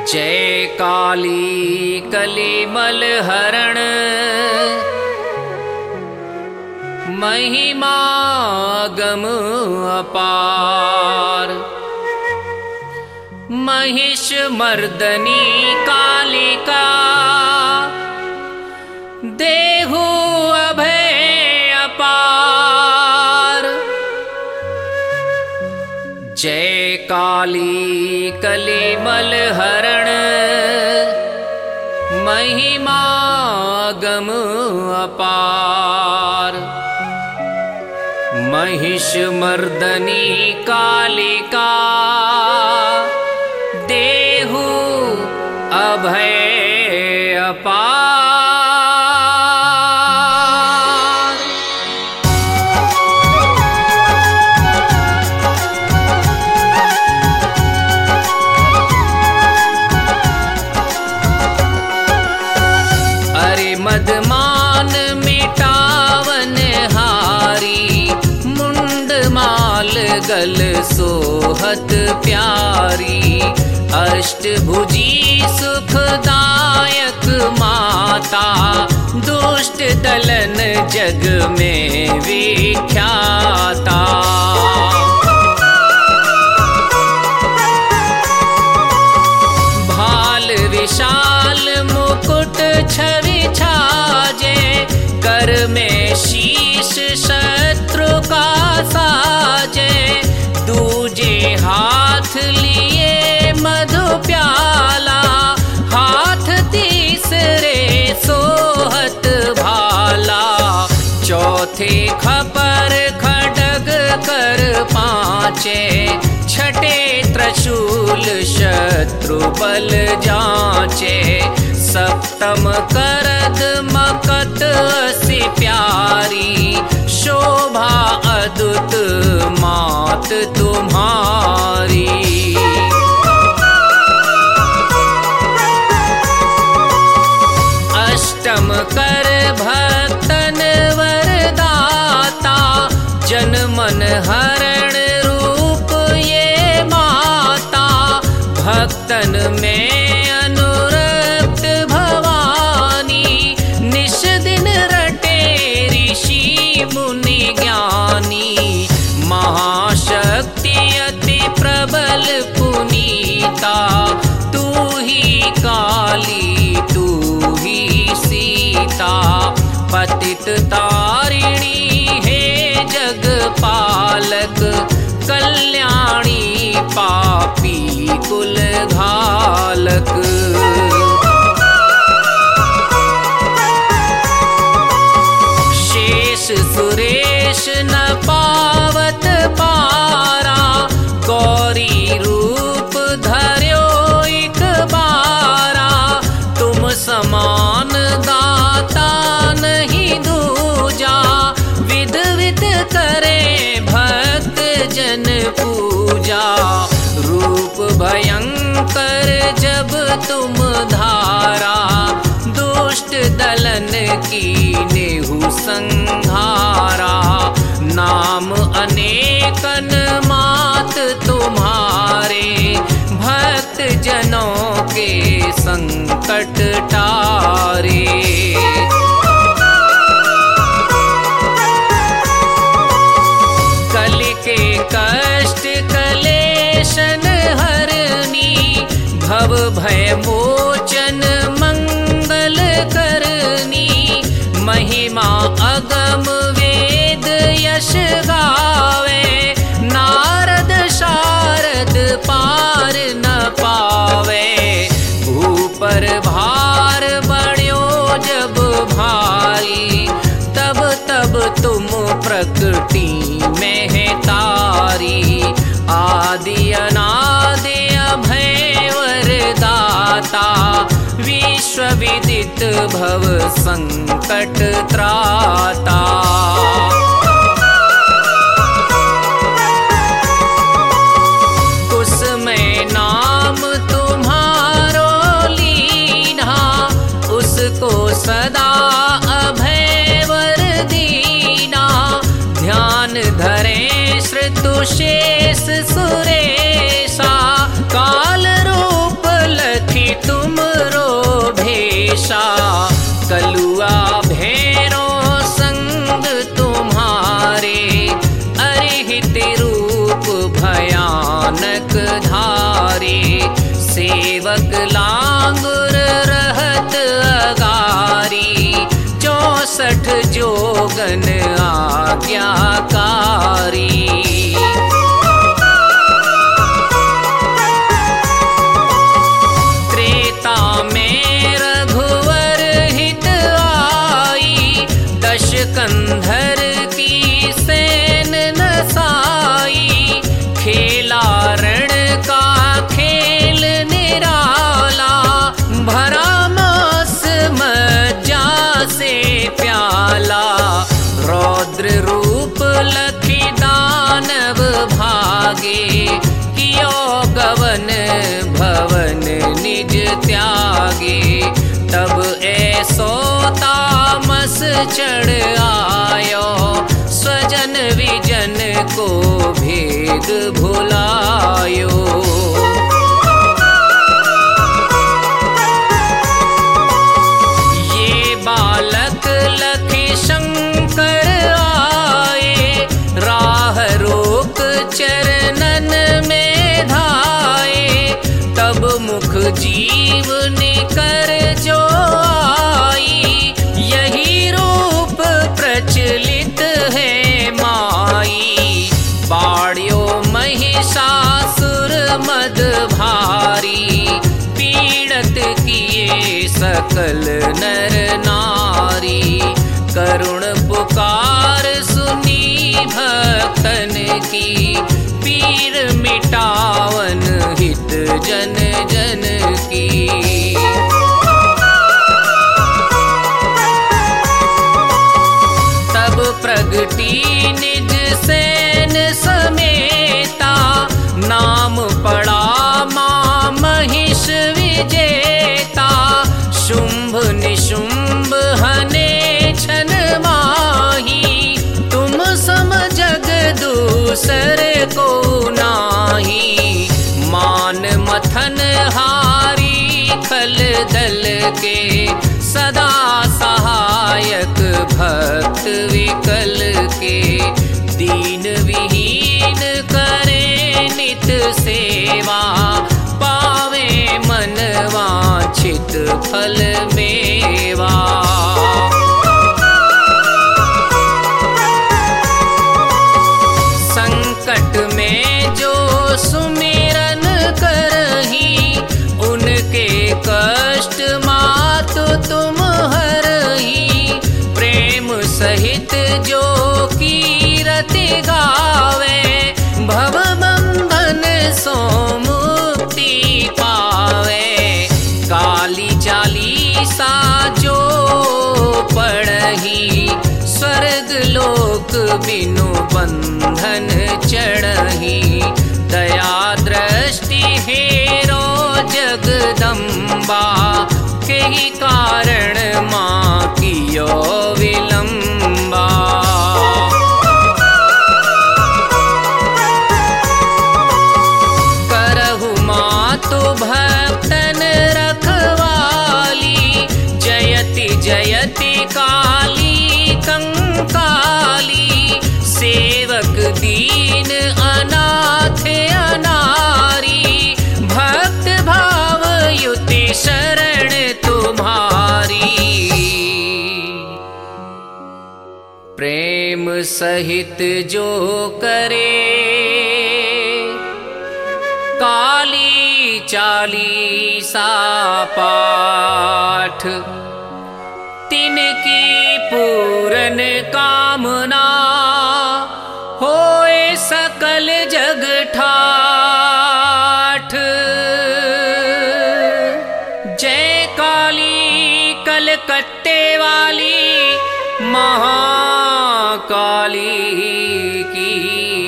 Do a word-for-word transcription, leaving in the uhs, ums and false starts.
जय काली कलिमल हरण महिमा गम अपार। महिष मर्दनी कालिका देहु अभय अपार। जय काली कलिमल हरण महिमा गम अपार। महिष मर्दनी कालिका देहु अभय अपार। अरे मदमान मिटावन हारी मुंड माल गल सोहत प्यारी। अष्टभुजी सुखदायक माता दुष्ट दलन जग में विख्याता। भाल विशाल मुकुट छवि छाजे कर में शीश शत्रु का साजे। दूजे हाथ लिए मधु प्याला हाथ तीसरे सोहत भाला। चौथे खपर खड्ग कर पांचे छठे त्रिशूल शत्रु बल जांचे। सप्तम करद मकत असी प्यारी शोभा अद्भुत मात तुम्हारी। अष्टम कर भक्तन वरदाता जन मन हरण रूप ये माता। भक्तन में अनुरक्त भवानी निश दिन रटे ऋषि मुनि ज्ञानी। महाशक्ति अति प्रबल पुनीता तू ही काली तू ही सीता। पतित तारिणी हे जग पालक कल्याणी पापी कुल घालक। शेष सुरेश न पावत पारा गौरी रूप धर्यो एक बारा। तुम समान दाता नहीं दूजा विध विध करे भक्त जन पूजा। रूप भयंकर जब तुम धारा दुष्ट दलन की नेहु संहारा। नाम अनेकन मात तुम्हारे भक्त जनों के संकट टारे। कलि के कष्ट कलेशन हरनी भव भय मोचन मंगल करनी। महिमा अगम वेद यश गावे नारद शारद पार न पावे। ऊपर भार बढ़्यो जब भारी तब तब तुम प्रकृति में है तारी। आदि अनादि अभय वरदाता विश्व विदित भव संकट त्राता। उसमें नाम तुम्हारो लीना उसको सदा अभय वर दीना। ध्यान धरे श्रुतुशेष सुरेशा काल रूप लखी कलुआ भैरो संग तुम्हारे, अरहित रूप भयानक धारे। सेवक लांगुर रहत अगारी, चौसठ जोगन आज्ञाकारी। त्रेता में रघुवर हित आई, दश कंधर की सेन नसाई। खेला रण का खेल निराला, भरा मास मज्जा से प्याला। रौद्र रूप लखी दानव भागे, कियो गवन भवन निज त्यागे। तब ऐसो तामस चढ़ आयो, स्वजन विजन को भेद भुलायो। ये बालक लखी शंकर आए, राह रोक चरणन में धाए। तब मुख जीव निकर जो आई, यही रूप प्रचलित है माई। बाड़ियो महिषासुर मद भारी, पीड़त किए सकल नर नारी। करुण पुकार सुनी भक्तन की, पीर मिटावन हित जन जन की। तब प्रगटी निज सेन समेता, नाम पड़ा मां महिष विजेता। शुंभ निशुंभ हने छन माही, तुम सम जग दूसर को नाही। मान मथन हारी खल दल के, सदा सहायक भक्त विकल के। दीन विहीन करे नित सेवा, पावे मन वांछित फल मेवा। संकट में जो सुमिरन करही, उनके कष्ट मातु तुम हरही। प्रेम सहित जो कीरति गावे, भव बंधन सो मुक्ति पावे। काली चालीसा जो पढ़ही, स्वर्ग लोक बिनु बंधन चढ़ही। दया दृष्टि हेरो जगदम्बा, केहि कारण मां कियो विलंबा। करहु मातु भक्तन रखवाली, जयति जयति काली कंकाली। सेवक दीन अनाथ अनारी, भक्त भाव युति शरण तुम्हारी। प्रेम सहित जो करे, काली चालीसा पाठ। तिनकी पूरन कामना, होए सकल जग ठाठ। जय काली कलकत्ते वाली, महाकाली की।